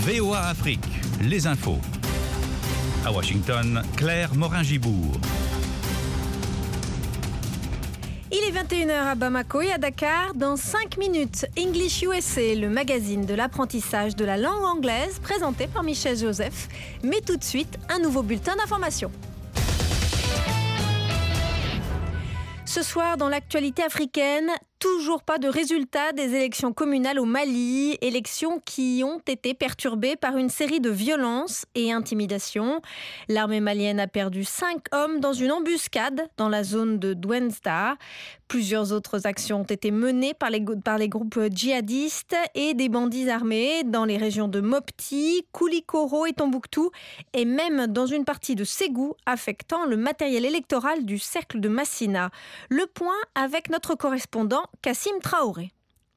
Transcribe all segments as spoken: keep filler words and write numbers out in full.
V O A Afrique, les infos. À Washington, Claire Morin-Gibourg. Il est vingt et une heures à Bamako et à Dakar. Dans cinq minutes, English U S A, le magazine de l'apprentissage de la langue anglaise, présenté par Michel Joseph. Mais tout de suite, un nouveau bulletin d'information. Ce soir, dans l'actualité africaine, toujours pas de résultat des élections communales au Mali, élections qui ont été perturbées par une série de violences et intimidations. L'armée malienne a perdu cinq hommes dans une embuscade dans la zone de Douentza. Plusieurs autres actions ont été menées par les, par les groupes djihadistes et des bandits armés dans les régions de Mopti, Koulikoro et Tombouctou, et même dans une partie de Ségou, affectant le matériel électoral du cercle de Massina. Le point avec notre correspondant Kassim Traoré.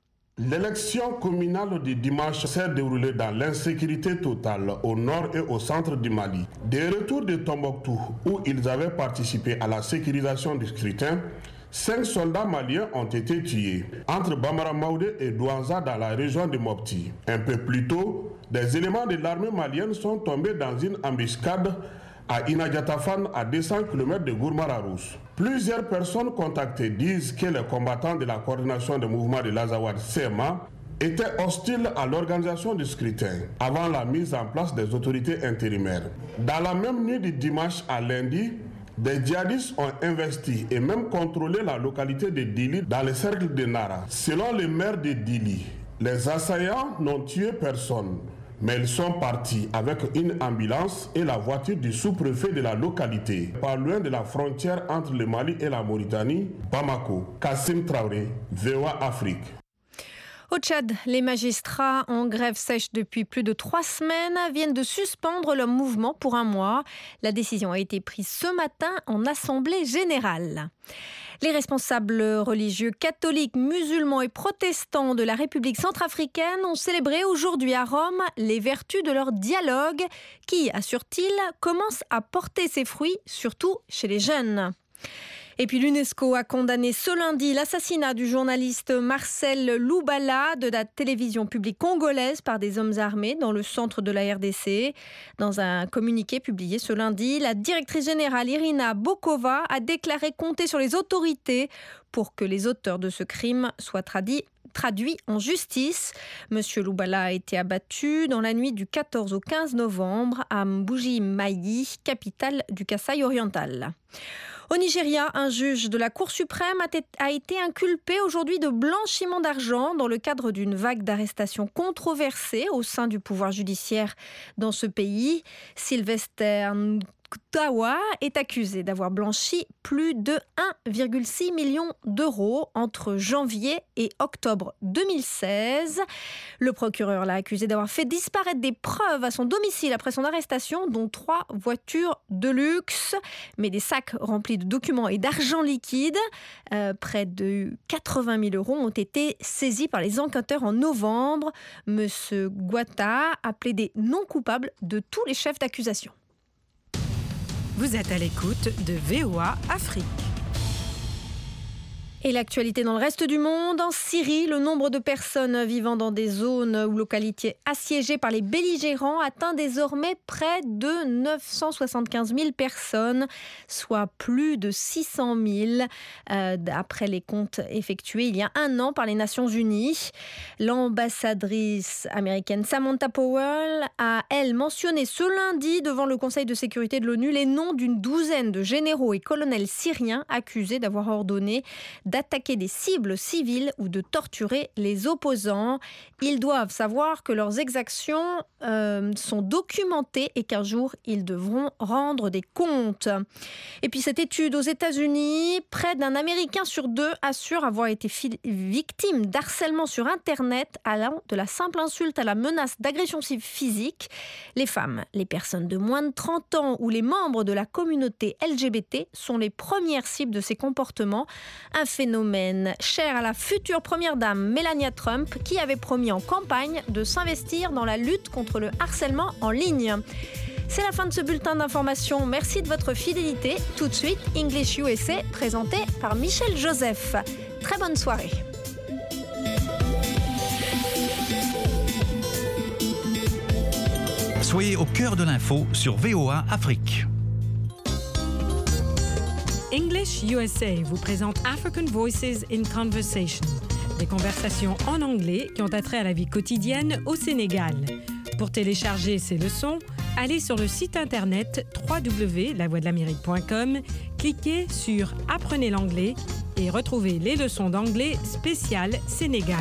L'élection communale du dimanche s'est déroulée dans l'insécurité totale au nord et au centre du Mali. Des retours de Tombouctou, où ils avaient participé à la sécurisation du scrutin, cinq soldats maliens ont été tués entre Bamara Maoudé et Douentza dans la région de Mopti. Un peu plus tôt, des éléments de l'armée malienne sont tombés dans une embuscade à Inadjatafan, à deux cents kilomètres de Gourmara-Rousse. Plusieurs personnes contactées disent que les combattants de la coordination des mouvements de l'Azawad C M A étaient hostiles à l'organisation du scrutin avant la mise en place des autorités intérimaires. Dans la même nuit du dimanche à lundi, des djihadistes ont investi et même contrôlé la localité de Dili dans le cercle de Nara. Selon le maire de Dili, les assaillants n'ont tué personne, mais ils sont partis avec une ambulance et la voiture du sous-préfet de la localité, pas loin de la frontière entre le Mali et la Mauritanie, Bamako. Kassim Traoré, V O A Afrique. Au Tchad, les magistrats en grève sèche depuis plus de trois semaines viennent de suspendre leur mouvement pour un mois. La décision a été prise ce matin en assemblée générale. Les responsables religieux catholiques, musulmans et protestants de la République centrafricaine ont célébré aujourd'hui à Rome les vertus de leur dialogue qui, assure-t-il, commence à porter ses fruits, surtout chez les jeunes. Et puis l'UNESCO a condamné ce lundi l'assassinat du journaliste Marcel Loubala de la télévision publique congolaise par des hommes armés dans le centre de la R D C. Dans un communiqué publié ce lundi, la directrice générale Irina Bokova a déclaré compter sur les autorités pour que les auteurs de ce crime soient traduits traduit en justice. Monsieur Loubala a été abattu dans la nuit du quatorze au quinze novembre à Mbuji-Mayi, capitale du Kasaï oriental. Au Nigeria, un juge de la Cour suprême a été inculpé aujourd'hui de blanchiment d'argent dans le cadre d'une vague d'arrestations controversées au sein du pouvoir judiciaire dans ce pays. Sylvester Tawa est accusé d'avoir blanchi plus de un virgule six million d'euros entre janvier et octobre deux mille seize. Le procureur l'a accusé d'avoir fait disparaître des preuves à son domicile après son arrestation, dont trois voitures de luxe, mais des sacs remplis de documents et d'argent liquide. Euh, près de quatre-vingt mille euros ont été saisis par les enquêteurs en novembre. Monsieur Guatta a plaidé non coupable de tous les chefs d'accusation. Vous êtes à l'écoute de V O A Afrique. Et l'actualité dans le reste du monde, en Syrie, le nombre de personnes vivant dans des zones ou localités assiégées par les belligérants atteint désormais près de neuf cent soixante-quinze mille personnes, soit plus de six cent mille, euh, d'après les comptes effectués il y a un an par les Nations Unies. L'ambassadrice américaine Samantha Powell a, elle, mentionné ce lundi devant le Conseil de sécurité de l'ONU les noms d'une douzaine de généraux et colonels syriens accusés d'avoir ordonné d'attaquer des cibles civiles ou de torturer les opposants. Ils doivent savoir que leurs exactions euh, sont documentées et qu'un jour, ils devront rendre des comptes. Et puis cette étude aux États-Unis, près d'un Américain sur deux assure avoir été fi- victime d'harcèlement sur Internet allant de la simple insulte à la menace d'agression physique. Les femmes, les personnes de moins de trente ans ou les membres de la communauté L G B T sont les premières cibles de ces comportements. Un phénomène cher à la future première dame Melania Trump qui avait promis en campagne de s'investir dans la lutte contre le harcèlement en ligne. C'est la fin de ce bulletin d'information. Merci de votre fidélité. Tout de suite, English U S A présenté par Michel Joseph. Très bonne soirée. Soyez au cœur de l'info sur V O A Afrique. English U S A vous présente African Voices in Conversation, des conversations en anglais qui ont attrait à la vie quotidienne au Sénégal. Pour télécharger ces leçons, allez sur le site internet w w w point la voix de l'amérique point com, cliquez sur « Apprenez l'anglais » et retrouvez les leçons d'anglais spéciales Sénégal.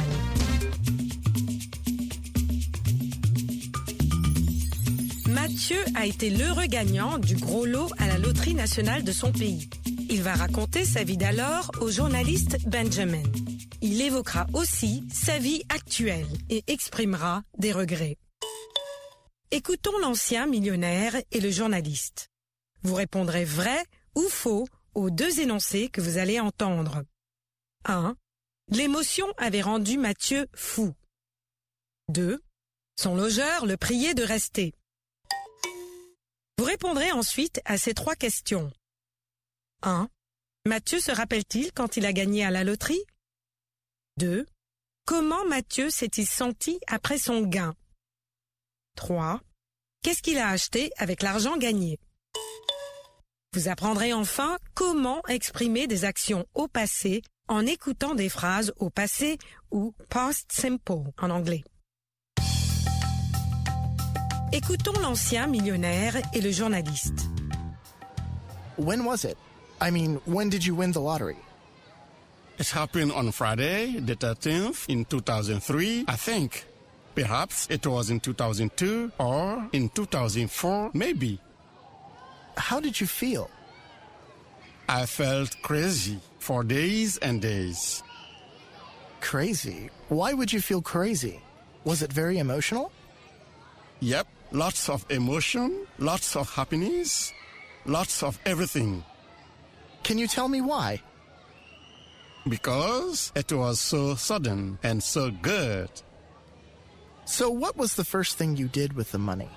Mathieu a été l'heureux gagnant du gros lot à la loterie nationale de son pays. Il va raconter sa vie d'alors au journaliste Benjamin. Il évoquera aussi sa vie actuelle et exprimera des regrets. Écoutons l'ancien millionnaire et le journaliste. Vous répondrez vrai ou faux aux deux énoncés que vous allez entendre. un. L'émotion avait rendu Mathieu fou. deux. Son logeur le priait de rester. Vous répondrez ensuite à ces trois questions. un. Mathieu se rappelle-t-il quand il a gagné à la loterie? deux. Comment Mathieu s'est-il senti après son gain? trois. Qu'est-ce qu'il a acheté avec l'argent gagné? Vous apprendrez enfin comment exprimer des actions au passé en écoutant des phrases au passé ou past simple en anglais. Écoutons l'ancien millionnaire et le journaliste. When was it? I mean, when did you win the lottery? It happened on Friday, the thirteenth, in two thousand three, I think. Perhaps it was in two thousand two or in two thousand four, maybe. How did you feel? I felt crazy for days and days. Crazy? Why would you feel crazy? Was it very emotional? Yep, lots of emotion, lots of happiness, lots of everything. Can you tell me why? Because it was so sudden and so good. So what was the first thing you did with the money?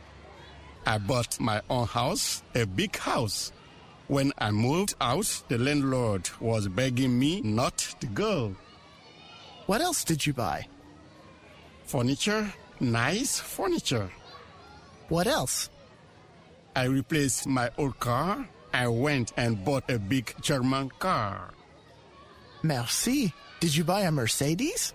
I bought my own house, a big house. When I moved out, the landlord was begging me not to go. What else did you buy? Furniture, nice furniture. What else? I replaced my old car. I went and bought a big German car. Merci. Did you buy a Mercedes?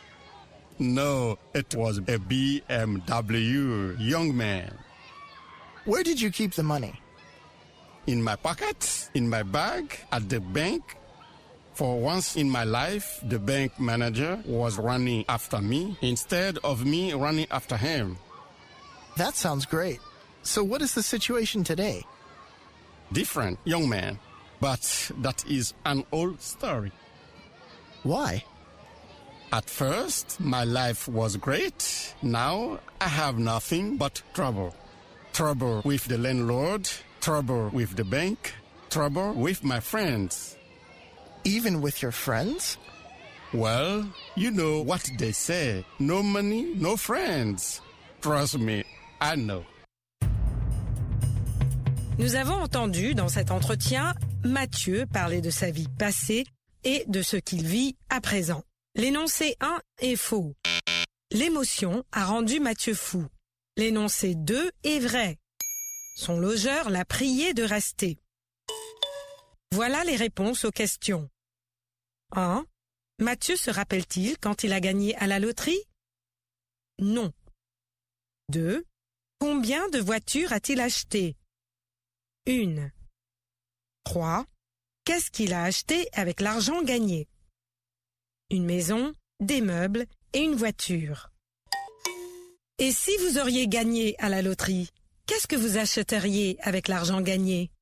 No, it was a B M W, young man. Where did you keep the money? In my pocket, in my bag, at the bank. For once in my life, the bank manager was running after me instead of me running after him. That sounds great. So what is the situation today? Different, young man. But that is an old story. Why? At first, my life was great. Now, I have nothing but trouble. Trouble with the landlord, trouble with the bank, trouble with my friends. Even with your friends? Well, you know what they say. No money, no friends. Trust me, I know. Nous avons entendu dans cet entretien Mathieu parler de sa vie passée et de ce qu'il vit à présent. L'énoncé un est faux. L'émotion a rendu Mathieu fou. L'énoncé deux est vrai. Son logeur l'a prié de rester. Voilà les réponses aux questions. un. Mathieu se rappelle-t-il quand il a gagné à la loterie? Non. deux. Combien de voitures a-t-il acheté? Une. trois. Qu'est-ce qu'il a acheté avec l'argent gagné? Une maison, des meubles et une voiture. Et si vous auriez gagné à la loterie, qu'est-ce que vous achèteriez avec l'argent gagné?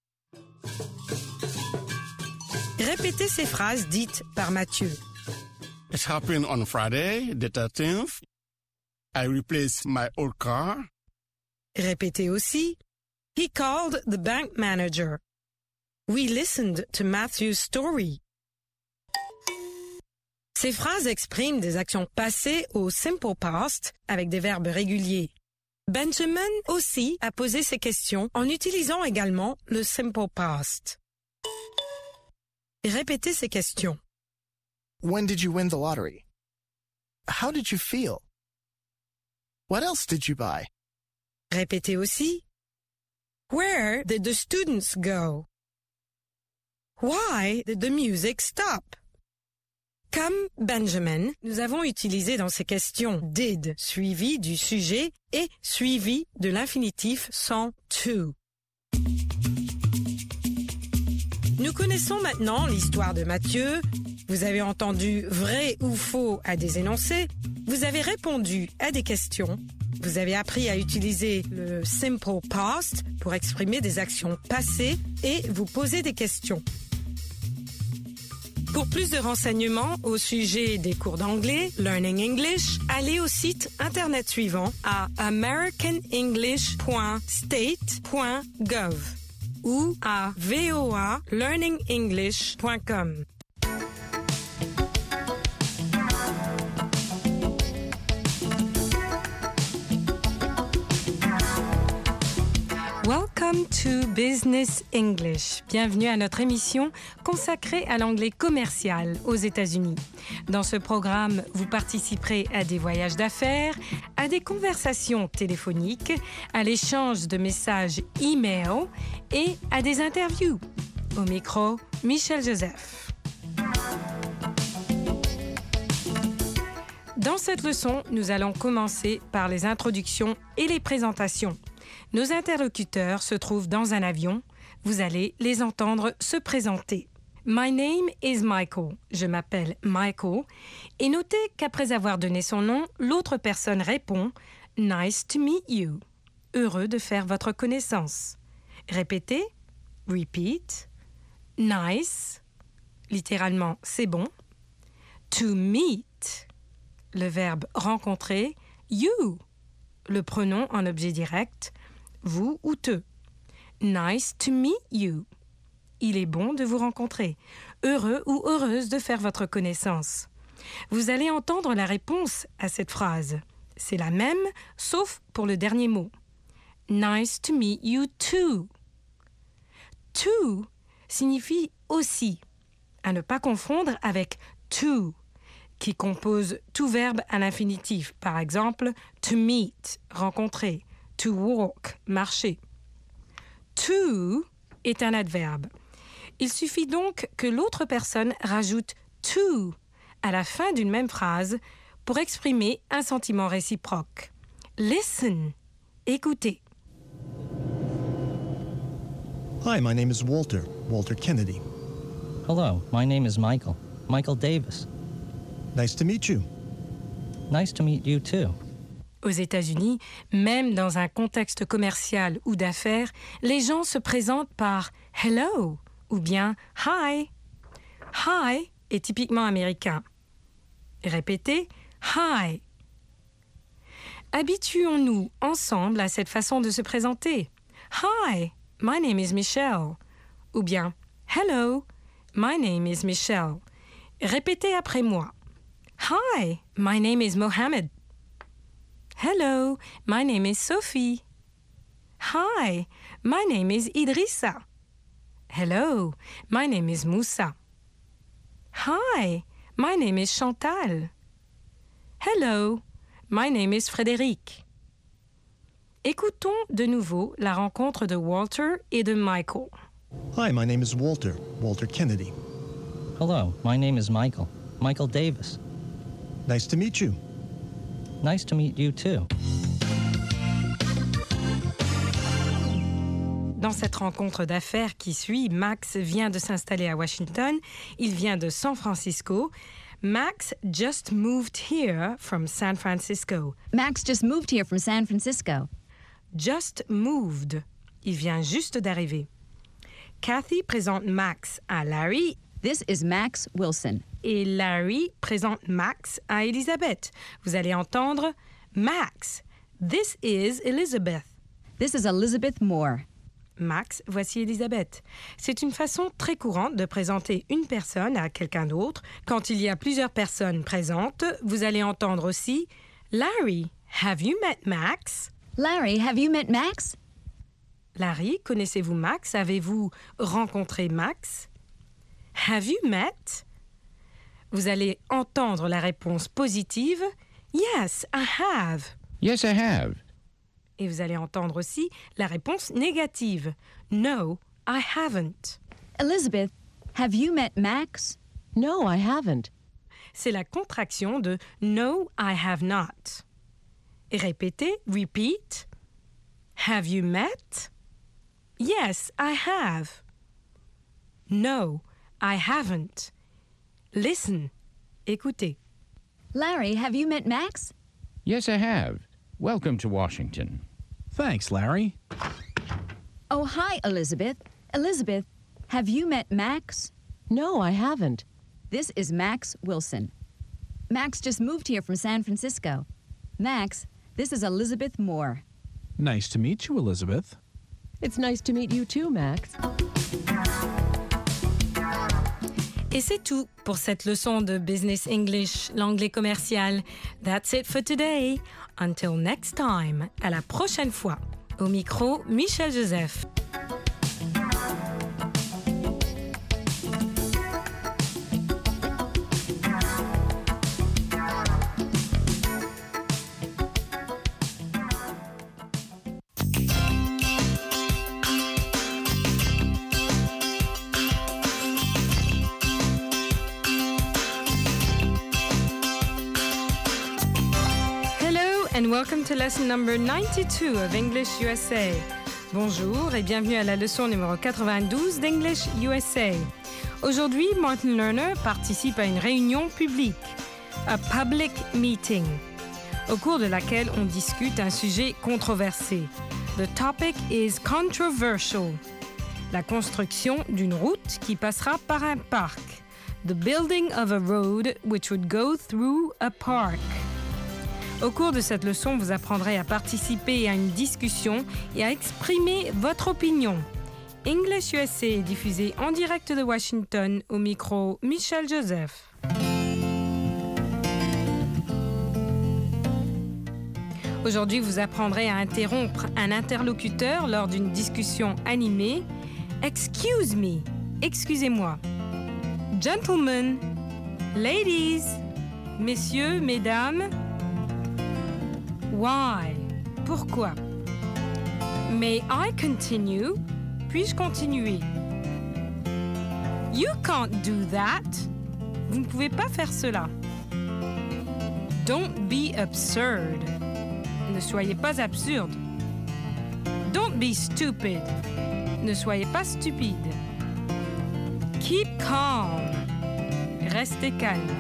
Répétez ces phrases dites par Mathieu. It happened on Friday, the thirteenth. I replaced my old car. Répétez aussi. He called the bank manager. We listened to Matthew's story. Ces phrases expriment des actions passées au simple past avec des verbes réguliers. Benjamin aussi a posé ces questions en utilisant également le simple past. Répétez ces questions. When did you win the lottery? How did you feel? What else did you buy? Répétez aussi. Where did the students go? Why did the music stop? Comme Benjamin, nous avons utilisé dans ces questions did suivi du sujet et suivi de l'infinitif sans to. Nous connaissons maintenant l'histoire de Mathieu. Vous avez entendu vrai ou faux à des énoncés. Vous avez répondu à des questions. Vous avez appris à utiliser le simple past pour exprimer des actions passées et vous poser des questions. Pour plus de renseignements au sujet des cours d'anglais, Learning English, allez au site internet suivant à american english point state point gov ou à voa learning english point com. Welcome to Business English. Bienvenue à notre émission consacrée à l'anglais commercial aux États-Unis. Dans ce programme, vous participerez à des voyages d'affaires, à des conversations téléphoniques, à l'échange de messages e-mail et à des interviews. Au micro, Michel Joseph. Dans cette leçon, nous allons commencer par les introductions et les présentations. Nos interlocuteurs se trouvent dans un avion. Vous allez les entendre se présenter. My name is Michael. Je m'appelle Michael. Et notez qu'après avoir donné son nom, l'autre personne répond « Nice to meet you ». Heureux de faire votre connaissance. Répétez. Repeat. Nice. Littéralement, c'est bon. To meet. Le verbe rencontrer. You. Le pronom en objet direct. Vous ou te. Nice to meet you. Il est bon de vous rencontrer. Heureux ou heureuse de faire votre connaissance. Vous allez entendre la réponse à cette phrase. C'est la même, sauf pour le dernier mot. Nice to meet you too. To signifie aussi, à ne pas confondre avec to, qui compose tout verbe à l'infinitif. Par exemple, to meet, rencontrer. To walk, marcher. To est un adverbe. Il suffit donc que l'autre personne rajoute to à la fin d'une même phrase pour exprimer un sentiment réciproque. Listen, écoutez. Hi, my name is Walter, Walter Kennedy. Hello, my name is Michael, Michael Davis. Nice to meet you. Nice to meet you too. Aux États-Unis, même dans un contexte commercial ou d'affaires, les gens se présentent par « hello » ou bien « hi ». « Hi » est typiquement américain. Répétez « hi ». Habituons-nous ensemble à cette façon de se présenter. « Hi, my name is Michelle » ou bien « hello, my name is Michelle ». Répétez après moi. « Hi, my name is Mohammed ». Hello, my name is Sophie. Hi, my name is Idrissa. Hello, my name is Moussa. Hi, my name is Chantal. Hello, my name is Frédéric. Écoutons de nouveau la rencontre de Walter et de Michael. Hi, my name is Walter, Walter Kennedy. Hello, my name is Michael, Michael Davis. Nice to meet you. Nice to meet you too. Dans cette rencontre d'affaires qui suit, Max vient de s'installer à Washington. Il vient de San Francisco. Max just moved here from San Francisco. Max just moved here from San Francisco. Just moved. Il vient juste d'arriver. Kathy présente Max à Larry. This is Max Wilson. Et Larry présente Max à Elizabeth. Vous allez entendre Max. This is Elizabeth. This is Elizabeth Moore. Max, voici Elizabeth. C'est une façon très courante de présenter une personne à quelqu'un d'autre. Quand il y a plusieurs personnes présentes, vous allez entendre aussi Larry, have you met Max? Larry, have you met Max? Larry, connaissez-vous Max? Avez-vous rencontré Max? Have you met? Vous allez entendre la réponse positive. Yes, I have. Yes, I have. Et vous allez entendre aussi la réponse négative. No, I haven't. Elizabeth, have you met Max? No, I haven't. C'est la contraction de No, I have not. Et répétez, repeat. Have you met? Yes, I have. No, I haven't. Listen. Écoutez. Larry, have you met Max? Yes, I have. Welcome to Washington. Thanks, Larry. Oh, hi, Elizabeth. Elizabeth, have you met Max? No, I haven't. This is Max Wilson. Max just moved here from San Francisco. Max, this is Elizabeth Moore. Nice to meet you, Elizabeth. It's nice to meet you too, Max. Et c'est tout pour cette leçon de Business English, l'anglais commercial. That's it for today. Until next time. À la prochaine fois. Au micro, Michel Joseph. And welcome to lesson number ninety-two of English U S A. Bonjour et bienvenue à la leçon numéro quatre-vingt-douze d'English U S A. Aujourd'hui, Martin Lerner participe à une réunion publique, a public meeting, au cours de laquelle on discute un sujet controversé. The topic is controversial. La construction d'une route qui passera par un parc. The building of a road which would go through a park. Au cours de cette leçon, vous apprendrez à participer à une discussion et à exprimer votre opinion. English U S A est diffusé en direct de Washington au micro Michel Joseph. Aujourd'hui, vous apprendrez à interrompre un interlocuteur lors d'une discussion animée. Excuse me, excusez-moi. Gentlemen, ladies, messieurs, mesdames. Why? Pourquoi? May I continue? Puis-je continuer? You can't do that. Vous ne pouvez pas faire cela. Don't be absurd. Ne soyez pas absurde. Don't be stupid. Ne soyez pas stupide. Keep calm. Restez calme.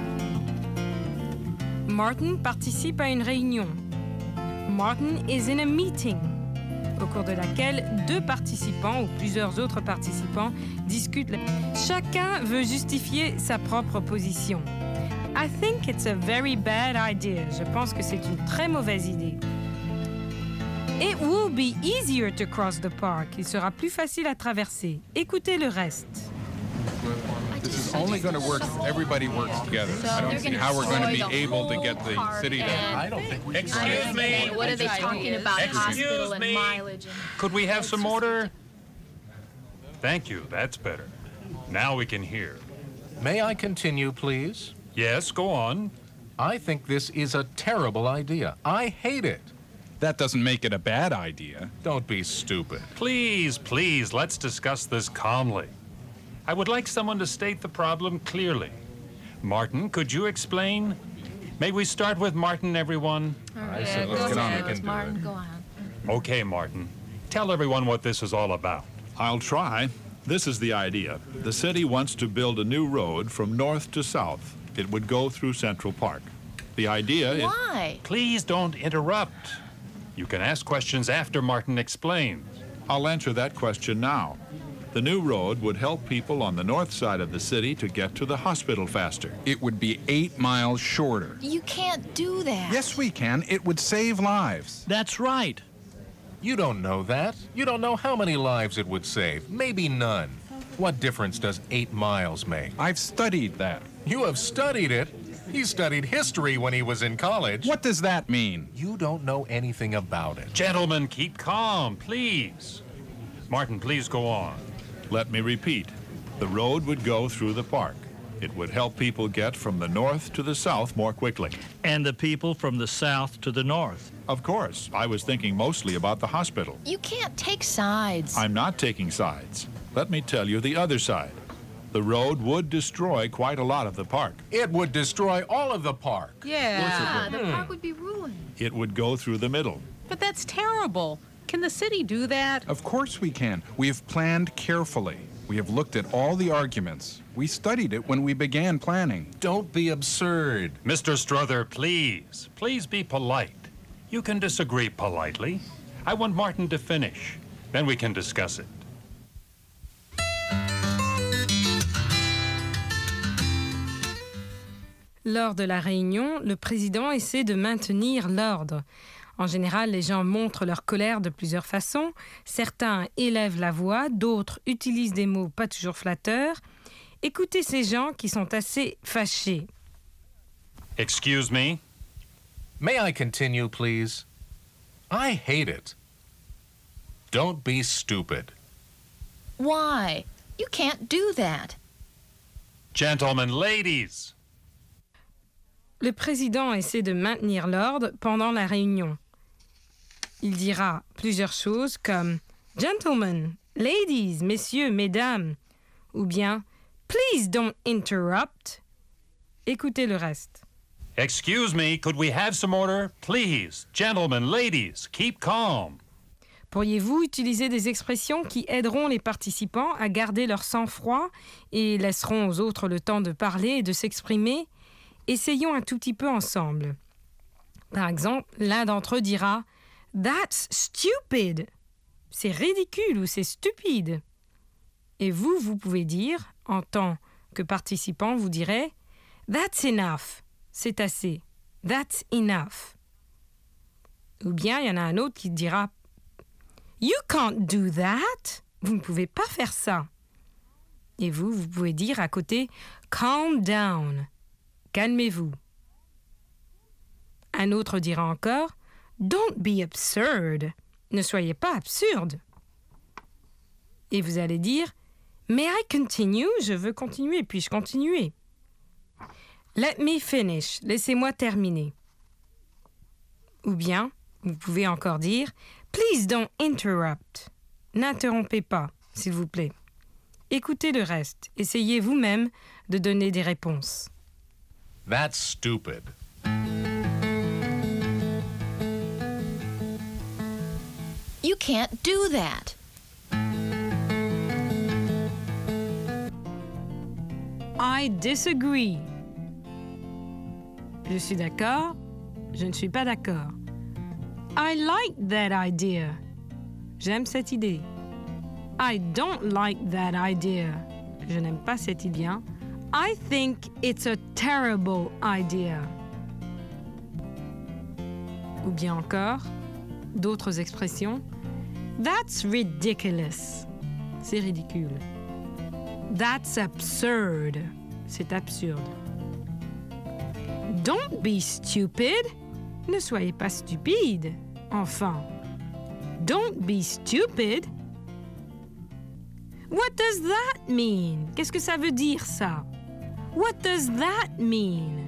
Martin participe à une réunion. Martin is in a meeting, au cours de laquelle deux participants ou plusieurs autres participants discutent. Chacun veut justifier sa propre position. I think it's a very bad idea. Je pense que c'est une très mauvaise idée. It will be easier to cross the park. Il sera plus facile à traverser. Écoutez le reste. This is only going to work if everybody works together. I don't see how we're going to be able to get the city to... I don't think we can. Excuse me. What are they talking about? Hospital and mileage. Could we have some order? Thank you. That's better. Now we can hear. May I continue, please? Yes, go on. I think this is a terrible idea. I hate it. That doesn't make it a bad idea. Don't be stupid. Please, please, let's discuss this calmly. I would like someone to state the problem clearly. Martin, could you explain? May we start with Martin, everyone? I said let's get on. We can do it. Go on. Okay, Martin. Tell everyone what this is all about. I'll try. This is the idea. The city wants to build a new road from north to south. It would go through Central Park. The idea is... Why? Please don't interrupt. You can ask questions after Martin explains. I'll answer that question now. The new road would help people on the north side of the city to get to the hospital faster. It would be eight miles shorter. You can't do that. Yes, we can. It would save lives. That's right. You don't know that. You don't know how many lives it would save. Maybe none. What difference does eight miles make? I've studied that. You have studied it? He studied history when he was in college. What does that mean? You don't know anything about it. Gentlemen, keep calm, please. Martin, please go on. Let me repeat. The road would go through the park. It would help people get from the north to the south more quickly. And the people from the south to the north. Of course. I was thinking mostly about the hospital. You can't take sides. I'm not taking sides. Let me tell you the other side. The road would destroy quite a lot of the park. It would destroy all of the park. Yeah. Yeah, the park would be ruined. It would go through the middle. But that's terrible. Can the city do that? Of course we can. We have planned carefully. We have looked at all the arguments. We studied it when we began planning. Don't be absurd. Mister Strother, please. Please be polite. You can disagree politely. I want Martin to finish. Then we can discuss it. Lors de la réunion, le président essaie de maintenir l'ordre. En général, les gens montrent leur colère de plusieurs façons. Certains élèvent la voix, d'autres utilisent des mots pas toujours flatteurs. Écoutez ces gens qui sont assez fâchés. Excuse me? May I continue, please? I hate it. Don't be stupid. Why? You can't do that. Gentlemen, ladies! Le président essaie de maintenir l'ordre pendant la réunion. Il dira plusieurs choses comme « Gentlemen, ladies, messieurs, mesdames » ou bien « Please don't interrupt ». Écoutez le reste. Excuse me, could we have some order? Please, gentlemen, ladies, keep calm. Pourriez-vous utiliser des expressions qui aideront les participants à garder leur sang-froid et laisseront aux autres le temps de parler et de s'exprimer? Essayons un tout petit peu ensemble. Par exemple, l'un d'entre eux dira « That's stupid !» C'est ridicule ou c'est stupide. Et vous, vous pouvez dire, en tant que participant, vous direz « That's enough !» C'est assez. « That's enough !» Ou bien, il y en a un autre qui dira « You can't do that !» Vous ne pouvez pas faire ça. Et vous, vous pouvez dire à côté « Calm down !» Calmez-vous. Un autre dira encore « Don't be absurd !» Ne soyez pas absurde. Et vous allez dire « May I continue ?» Je veux continuer, puis-je continuer. « Let me finish » Laissez-moi terminer. Ou bien, vous pouvez encore dire « Please don't interrupt » N'interrompez pas, s'il vous plaît. Écoutez le reste. Essayez vous-même de donner des réponses. That's stupid. You can't do that. I disagree. Je suis d'accord. Je ne suis pas d'accord. I like that idea. J'aime cette idée. I don't like that idea. Je n'aime pas cette idée. I think it's a terrible idea. Ou bien encore, d'autres expressions. That's ridiculous. C'est ridicule. That's absurd. C'est absurde. Don't be stupid. Ne soyez pas stupide. Enfin. Don't be stupid. What does that mean? Qu'est-ce que ça veut dire, ça? What does that mean?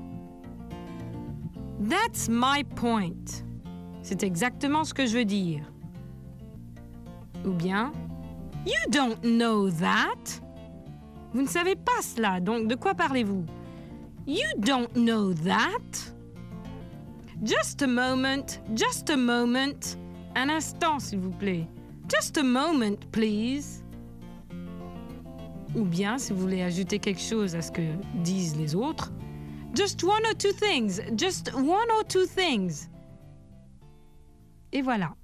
That's my point. C'est exactement ce que je veux dire. Ou bien, you don't know that. Vous ne savez pas cela, donc de quoi parlez-vous? You don't know that. Just a moment, just a moment. Un instant, s'il vous plaît. Just a moment, please. Ou bien, si vous voulez ajouter quelque chose à ce que disent les autres, just one or two things, just one or two things. Et voilà.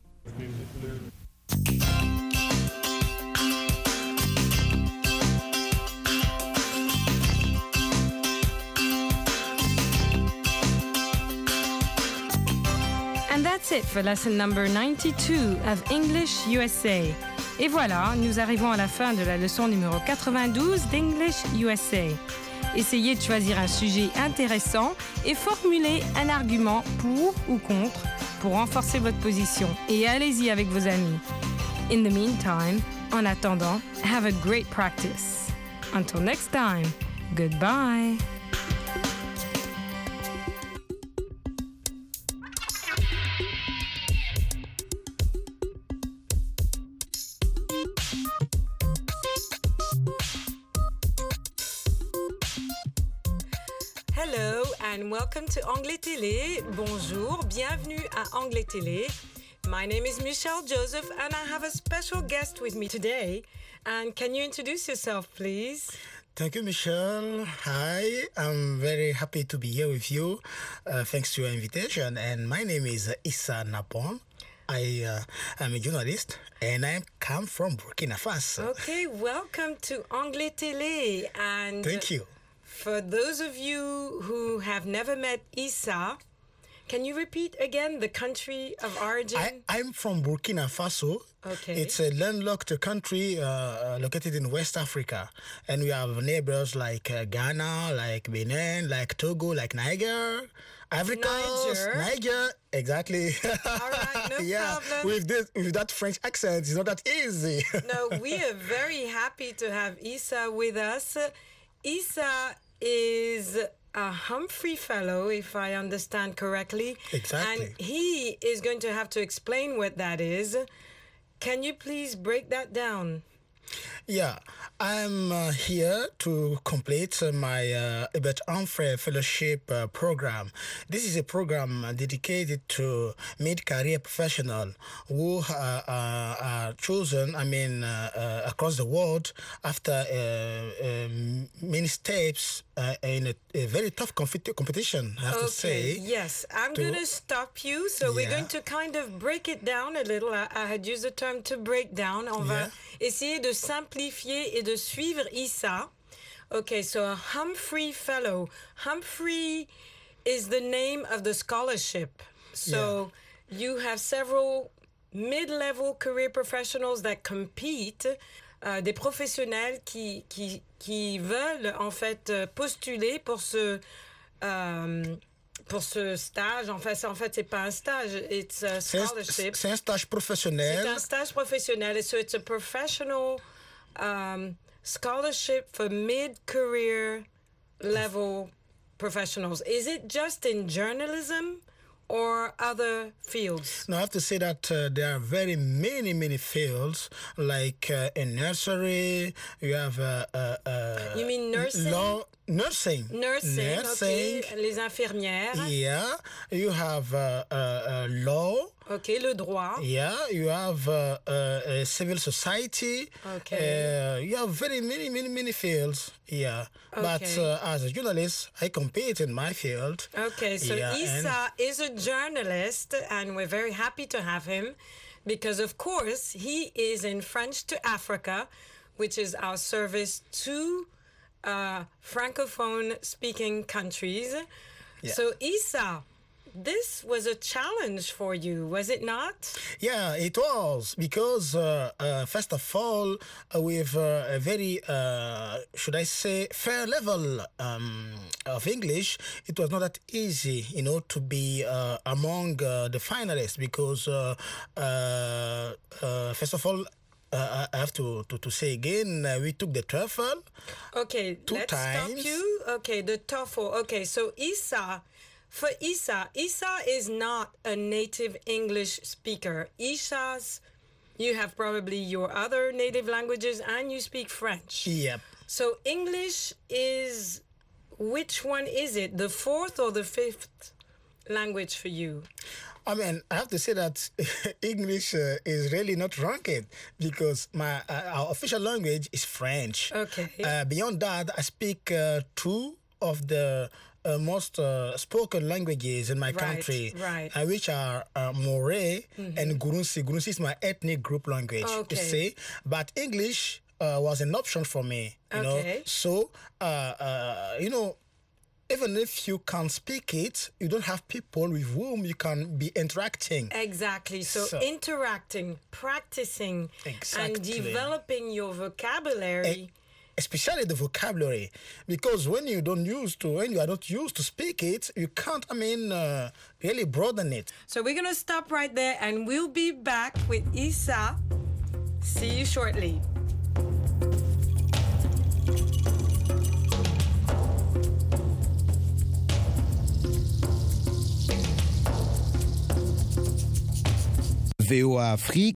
And that's it for lesson number ninety-two of English U S A. Et voilà, nous arrivons à la fin de la leçon numéro quatre-vingt-douze d'English U S A. Essayez de choisir un sujet intéressant et formulez un argument pour ou contre pour renforcer votre position. Et allez-y avec vos amis. In the meantime, en attendant, have a great practice. Until next time, Goodbye. Hello and welcome to Anglais Télé. Bonjour, bienvenue à Anglais Télé. My name is Michelle Joseph and I have a special guest with me today. And can you introduce yourself, please? Thank you, Michelle. Hi, I'm very happy to be here with you. Uh, thanks to your invitation. And my name is uh, Issa Napon. I uh, am a journalist and I come from Burkina Faso. Okay, welcome to Anglais Télé. And thank you. For those of you who have never met Issa, can you repeat again the country of origin? I, I'm from Burkina Faso. Okay. It's a landlocked country uh, located in West Africa. And we have neighbors like uh, Ghana, like Benin, like Togo, like Niger, Ivory Coast, Niger. Niger. Exactly. All right, no yeah, problem. with, this, with that French accent, it's not that easy. No, we are very happy to have Issa with us. Issa is a Humphrey Fellow, if I understand correctly. Exactly. And he is going to have to explain what that is. Can you please break that down? Yeah, I'm uh, here to complete uh, my uh, Hubert Humphrey Fellowship uh, program. This is a program uh, dedicated to mid-career professionals who uh, uh, are chosen, I mean, uh, uh, across the world after uh, um, many steps uh, in a, a very tough compet- competition, I have okay, to say. Yes, I'm to, going to stop you. So yeah. we're going to kind of break it down a little. I, I had used the term to break down. On yeah. va essayer de simplifier et de suivre Issa. Okay, so a Humphrey Fellow. Humphrey is the name of the scholarship. So yeah. you have several mid-level career professionals that compete, euh, des professionnels qui, qui, qui veulent en fait postuler pour ce... Euh, pour ce stage. En fait, en fait, c'est pas un stage, it's a scholarship. C'est un stage professionnel. C'est un stage professionnel. So it's a professional um, scholarship for mid-career level professionals. Is it just in journalism or other fields? No, I have to say that uh, there are very many, many fields, like uh, in nursery, you have... Uh, uh, uh, you mean nursing? Law, nursing. Nursing, nursing. Okay. Les infirmières. Yeah. You have uh, uh, uh, law. Okay, le droit. Yeah, you have uh, uh, civil society. Okay. Uh, you have very many, many, many fields. Yeah. Okay. But uh, as a journalist, I compete in my field. Okay, so yeah, Issa is a journalist, and we're very happy to have him because, of course, he is in French to Africa, which is our service to uh, Francophone-speaking countries. Yeah. So, Issa, this was a challenge for you, was it not? Yeah, it was, because uh, uh, first of all, uh, with uh, a very, uh, should I say, fair level um, of English, it was not that easy, you know, to be uh, among uh, the finalists, because uh, uh, uh, first of all, Uh, I have to, to, to say again, uh, we took the TOEFL. Okay, two let's times. stop you. Okay, the TOEFL. Okay, so Issa, for Issa, Issa is not a native English speaker. Issa's, you have probably your other native languages and you speak French. Yep. So English is, which one is it? The fourth or the fifth language for you? I mean, I have to say that English uh, is really not ranked because my uh, our official language is French. Okay. Uh, beyond that, I speak uh, two of the uh, most uh, spoken languages in my Right, country, right. Uh, which are uh, Moray Mhm. and Gurunsi. Gurunsi is my ethnic group language, Okay. you see. But English uh, was an option for me, you know. Okay. So, uh, uh, you know, even if you can speak it, you don't have people with whom you can be interacting. Exactly. So, So- interacting, practicing, and Exactly. developing your vocabulary. Especially the vocabulary, because when you don't use to, when you are not used to speak it, you can't. I mean, uh, really broaden it. So we're gonna stop right there, and we'll be back with Issa. See you shortly. V O A Afrique,